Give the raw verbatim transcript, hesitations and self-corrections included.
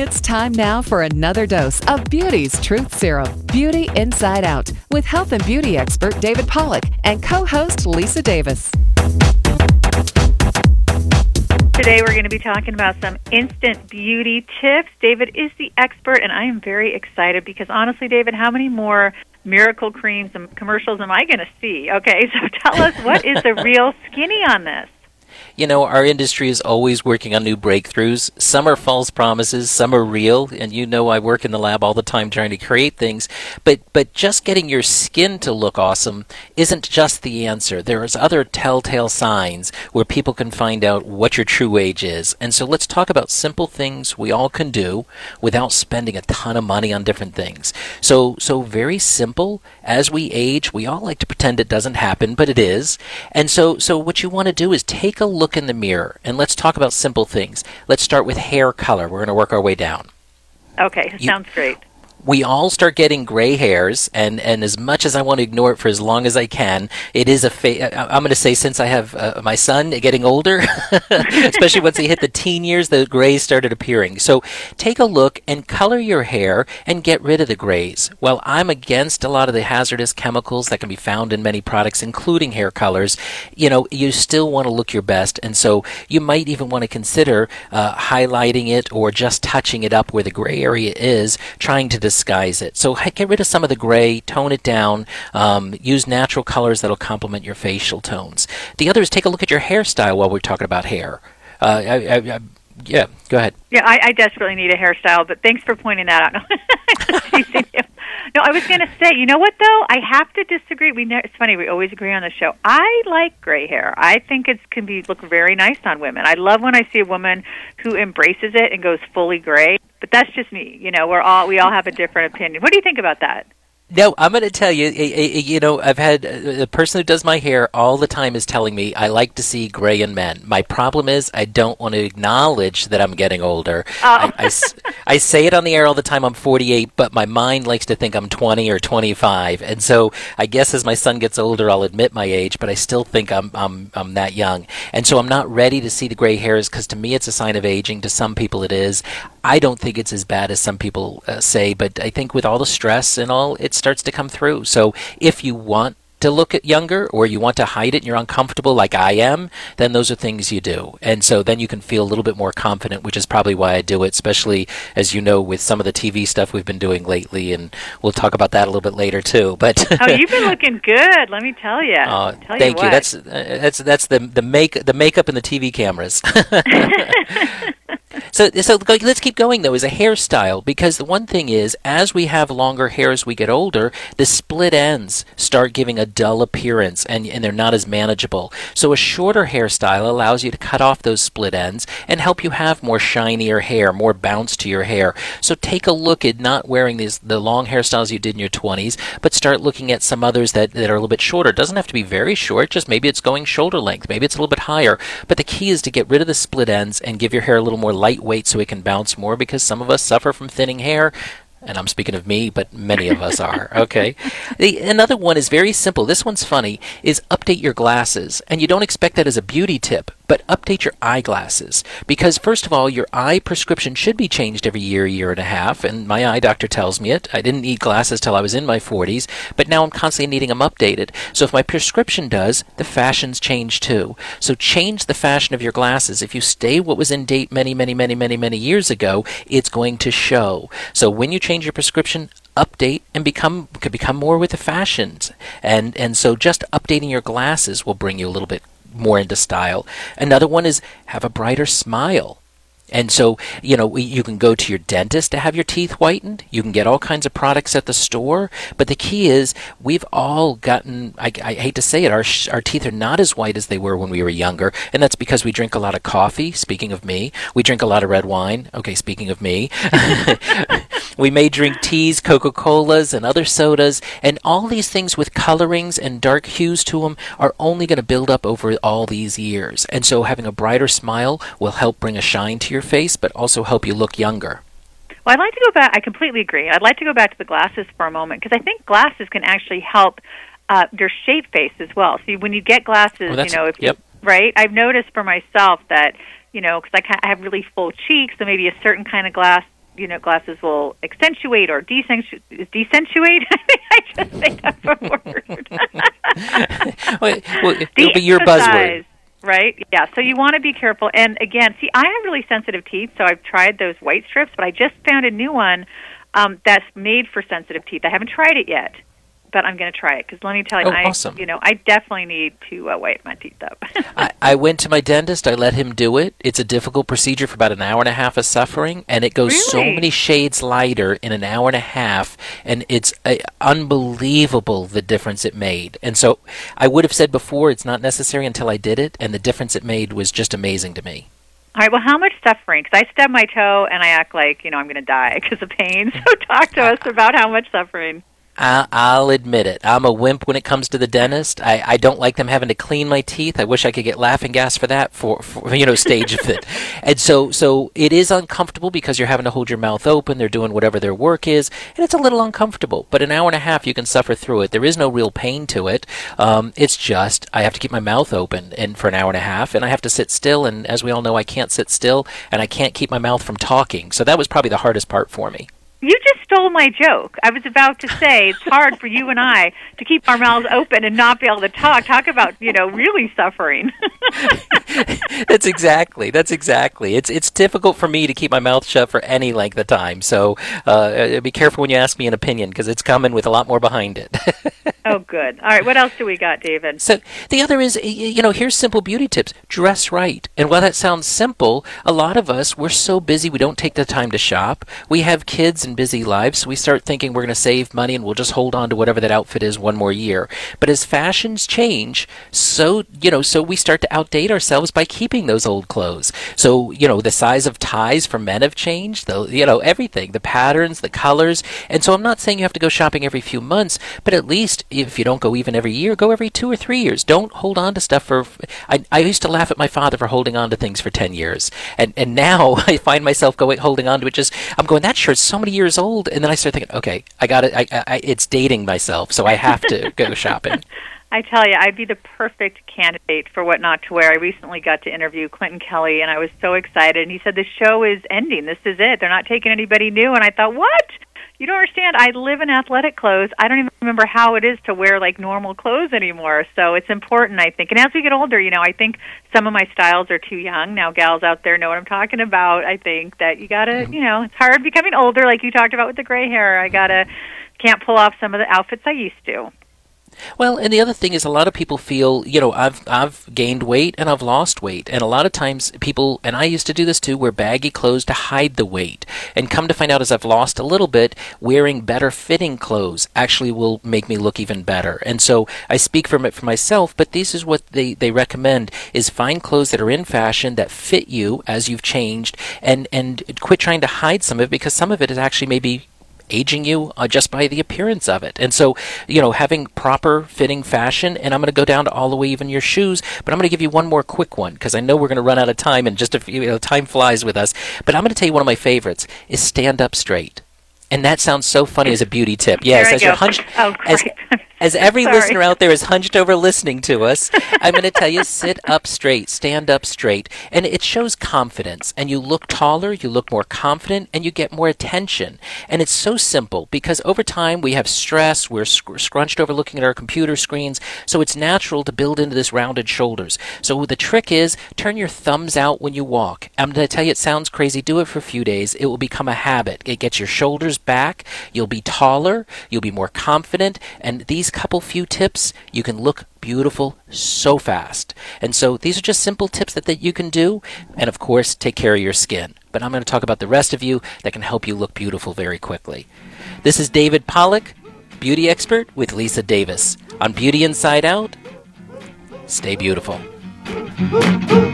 It's time now for another dose of Beauty's Truth Serum, Beauty Inside Out, with health and beauty expert David Pollack and co-host Lisa Davis. Today we're going to be talking about some instant beauty tips. David is the expert, and I am very excited because honestly, David, how many more miracle creams and commercials am I going to see? Okay, so tell us, what is the real skinny on this? You know, our industry is always working on new breakthroughs. Some are false promises, some are real, and you know I work in the lab all the time trying to create things. But but just getting your skin to look awesome isn't just the answer. There's other telltale signs where people can find out what your true age is. And so let's talk about simple things we all can do without spending a ton of money on different things. So so very simple. As we age, we all like to pretend it doesn't happen, but it is. And so so what you want to do is take a look in the mirror, and let's talk about simple things. Let's start with hair color. We're going to work our way down. Okay, you, sounds great. We all start getting gray hairs, and, and as much as I want to ignore it for as long as I can, it is a fa- I'm going to say since I have uh, my son getting older, especially once he hit the teen years, the grays started appearing. So take a look and color your hair and get rid of the grays. Well, I'm against a lot of the hazardous chemicals that can be found in many products, including hair colors. You know, you still want to look your best, and so you might even want to consider uh, highlighting it or just touching it up where the gray area is, trying to disguise it. So get rid of some of the gray, tone it down, um, use natural colors that'll complement your facial tones. The other is take a look at your hairstyle while we're talking about hair. Uh, I, I, I, yeah, go ahead. Yeah, I, I desperately need a hairstyle, but thanks for pointing that out. No, I was going to say, you know what, though? I have to disagree. We ne- It's funny, we always agree on the show. I like gray hair. I think it can be look very nice on women. I love when I see a woman who embraces it and goes fully gray. But that's just me. You know, we're all we all have a different opinion. What do you think about that? No, I'm going to tell you, you know, I've had the person who does my hair all the time is telling me I like to see gray in men. My problem is I don't want to acknowledge that I'm getting older. Oh. I, I, I say it on the air all the time, I'm forty-eight, but my mind likes to think I'm twenty or twenty-five. And so I guess as my son gets older, I'll admit my age, but I still think I'm I'm I'm that young. And so I'm not ready to see the gray hairs because to me it's a sign of aging. To some people it is. I don't think it's as bad as some people uh, say, but I think with all the stress and all, it starts to come through. So if you want to look at younger or you want to hide it and you're uncomfortable like I am, then those are things you do. And so then you can feel a little bit more confident, which is probably why I do it, especially, as you know, with some of the T V stuff we've been doing lately, and we'll talk about that a little bit later too. But oh, you've been looking good, let me tell you. Uh, tell thank you. you. That's uh, that's that's the the make the makeup and the T V cameras. So, so let's keep going, though, as a hairstyle, because the one thing is, as we have longer hair as we get older, the split ends start giving a dull appearance, and, and they're not as manageable. So a shorter hairstyle allows you to cut off those split ends and help you have more shinier hair, more bounce to your hair. So take a look at not wearing these the long hairstyles you did in your twenties, but start looking at some others that, that are a little bit shorter. It doesn't have to be very short, just maybe it's going shoulder length, maybe it's a little bit higher. But the key is to get rid of the split ends and give your hair a little more lightweight so it can bounce more, because some of us suffer from thinning hair. And I'm speaking of me, but many of us are. Okay. The, another one is very simple. This one's funny, is update your glasses. And you don't expect that as a beauty tip, but update your eyeglasses. Because first of all, your eye prescription should be changed every year, year and a half. And my eye doctor tells me it. I didn't need glasses till I was in my forties, but now I'm constantly needing them updated. So if my prescription does, the fashions change too. So change the fashion of your glasses. If you stay what was in date many, many, many, many, many years ago, it's going to show. So when you change your prescription, update and become could become more with the fashions, and and so just updating your glasses will bring you a little bit more into style. Another one is have a brighter smile. And so, you know, you can go to your dentist to have your teeth whitened. You can get all kinds of products at the store. But the key is we've all gotten, I, I hate to say it, our, sh- our teeth are not as white as they were when we were younger. And that's because we drink a lot of coffee, speaking of me. We drink a lot of red wine. Okay, speaking of me. We may drink teas, Coca-Colas, and other sodas. And all these things with colorings and dark hues to them are only going to build up over all these years. And so having a brighter smile will help bring a shine to your face, but also help you look younger. Well, I'd like to go back. I completely agree. I'd like to go back to the glasses for a moment, because I think glasses can actually help uh, your shape face as well. See, when you get glasses, oh, you know, if yep. you, right? I've noticed for myself that, you know, because I, I have really full cheeks, so maybe a certain kind of glass you know, glasses will accentuate or desensuate. Desensuate? I just made up a word. well, well, it'll be your buzzword. Right? Yeah, so you want to be careful. And again, see, I have really sensitive teeth, so I've tried those white strips, but I just found a new one um, that's made for sensitive teeth. I haven't tried it yet, but I'm going to try it because let me tell you, oh, I, awesome. you know, I definitely need to uh, whiten my teeth up. I, I went to my dentist. I let him do it. It's a difficult procedure for about an hour and a half of suffering, and it goes Really? so many shades lighter in an hour and a half, and it's uh, unbelievable the difference it made. And so I would have said before it's not necessary until I did it, and the difference it made was just amazing to me. All right, well, how much suffering? Because I stub my toe and I act like, you know, I'm going to die because of pain. So talk to us about how much suffering. I, I'll admit it. I'm a wimp when it comes to the dentist. I, I don't like them having to clean my teeth. I wish I could get laughing gas for that, for, for you know, stage of it. And so, so it is uncomfortable because you're having to hold your mouth open. They're doing whatever their work is, and it's a little uncomfortable. But an hour and a half, you can suffer through it. There is no real pain to it. Um, it's just I have to keep my mouth open and for an hour and a half, and I have to sit still. And as we all know, I can't sit still, and I can't keep my mouth from talking. So that was probably the hardest part for me. You just stole my joke. I was about to say it's hard for you and I to keep our mouths open and not be able to talk. Talk about, you know, really suffering. That's exactly. That's exactly. It's it's difficult for me to keep my mouth shut for any length of time. So uh, be careful when you ask me an opinion because it's coming with a lot more behind it. Oh, good. All right. What else do we got, David? So the other is, you know, here's simple beauty tips. Dress right. And while that sounds simple, a lot of us, we're so busy we don't take the time to shop. We have kids and busy lives, so we start thinking we're going to save money and we'll just hold on to whatever that outfit is one more year. But as fashions change, so, you know, so we start to outdate ourselves by keeping those old clothes. So, you know, the size of ties for men have changed, the, you know, everything, the patterns, the colors. And so I'm not saying you have to go shopping every few months, but at least if you don't go even every year, go every two or three years. Don't hold on to stuff for, I, I used to laugh at my father for holding on to things for ten years. And, and now I find myself going, holding on to it just, I'm going, that shirt's so many years old, and then I start thinking, okay, I got it. I, I, it's dating myself, so I have to go shopping. I tell you, I'd be the perfect candidate for what not to wear. I recently got to interview Clinton Kelly, and I was so excited. And he said, the show is ending. This is it. They're not taking anybody new. And I thought, what? You don't understand. I live in athletic clothes. I don't even remember how it is to wear, like, normal clothes anymore. So it's important, I think. And as we get older, you know, I think some of my styles are too young. Now, gals out there know what I'm talking about. I think that you got to, you know, it's hard becoming older, like you talked about with the gray hair. I got to, can't pull off some of the outfits I used to. Well, and the other thing is a lot of people feel, you know, I've I've gained weight and I've lost weight. And a lot of times people, and I used to do this too, wear baggy clothes to hide the weight. And come to find out as I've lost a little bit, wearing better fitting clothes actually will make me look even better. And so I speak from it for myself, but this is what they, they recommend is find clothes that are in fashion, that fit you as you've changed, and, and quit trying to hide some of it because some of it is actually maybe aging you uh, just by the appearance of it. And so, you know, having proper fitting fashion, and I'm going to go down to all the way even your shoes, but I'm going to give you one more quick one because I know we're going to run out of time and just a few, you know, time flies with us. But I'm going to tell you one of my favorites is stand up straight. And that sounds so funny as a beauty tip. Yes, as you're hunched, oh, as, as every Sorry. listener out there is hunched over listening to us, I'm going to tell you, sit up straight, stand up straight. And it shows confidence. And you look taller, you look more confident, and you get more attention. And it's so simple because over time we have stress, we're sc- scrunched over looking at our computer screens, so it's natural to build into this rounded shoulders. So the trick is turn your thumbs out when you walk. I'm going to tell you, it sounds crazy. Do it for a few days. It will become a habit. It gets your shoulders back, you'll be taller, you'll be more confident, and these couple few tips, you can look beautiful so fast. And so these are just simple tips that, that you can do, and of course, take care of your skin. But I'm going to talk about the rest of you that can help you look beautiful very quickly. This is David Pollack, beauty expert with Lisa Davis. On Beauty Inside Out, stay beautiful.